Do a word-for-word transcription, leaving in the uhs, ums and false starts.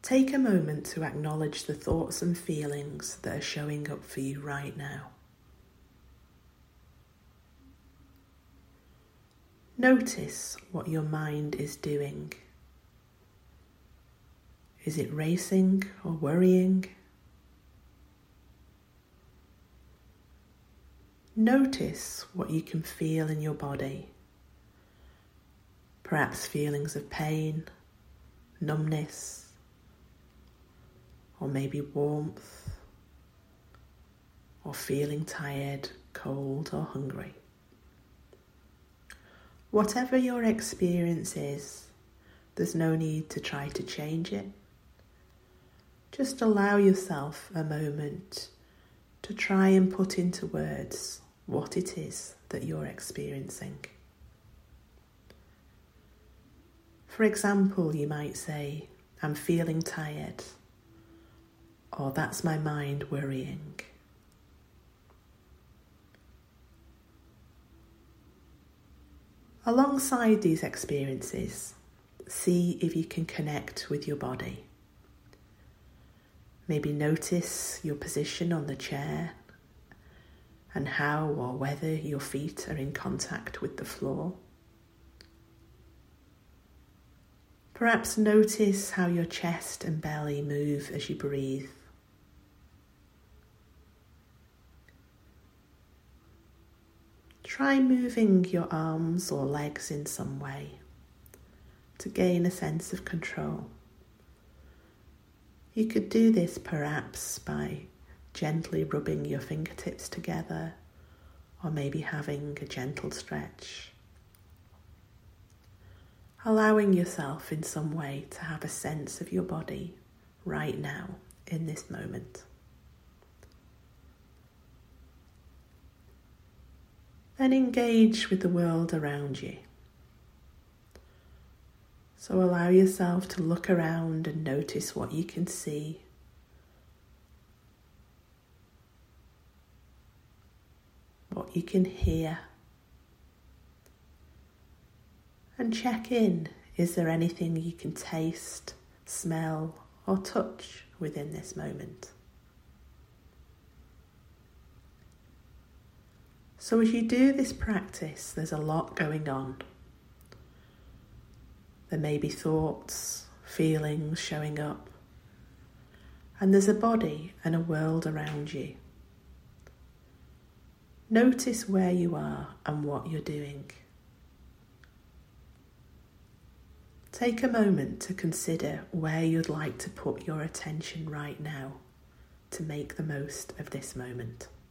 Take a moment to acknowledge the thoughts and feelings that are showing up for you right now. Notice what your mind is doing. Is it racing or worrying? Notice what you can feel in your body. Perhaps feelings of pain, numbness, or maybe warmth, or feeling tired, cold, or hungry. Whatever your experience is, there's no need to try to change it. Just allow yourself a moment to try and put into words what it is that you're experiencing. For example, you might say, I'm feeling tired, or that's my mind worrying. Alongside these experiences, see if you can connect with your body. Maybe notice your position on the chair and how or whether your feet are in contact with the floor. Perhaps notice how your chest and belly move as you breathe. Try moving your arms or legs in some way to gain a sense of control. You could do this perhaps by gently rubbing your fingertips together, or maybe having a gentle stretch. Allowing yourself in some way to have a sense of your body right now in this moment. Then engage with the world around you. So allow yourself to look around and notice what you can see. What you can hear. And check in, is there anything you can taste, smell, or touch within this moment? So as you do this practice, there's a lot going on. There may be thoughts, feelings showing up, and there's a body and a world around you. Notice where you are and what you're doing. Take a moment to consider where you'd like to put your attention right now to make the most of this moment.